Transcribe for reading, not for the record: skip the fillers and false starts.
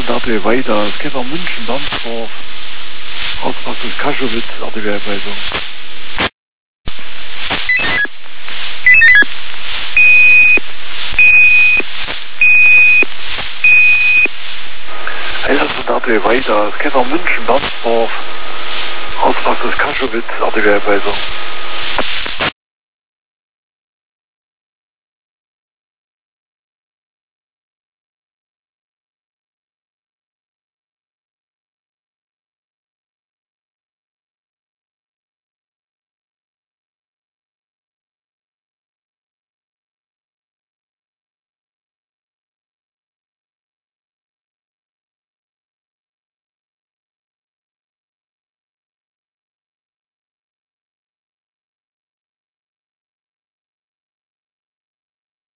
RTW weiter. Es geht nach München, Dammsdorf. Hauptbahnhof Kaschowitz, RTW-Weisung. Einsatz von RTW weiter. Es geht nach München, Dammsdorf. Hauptbahnhof Kaschowitz, RTW-Weisung.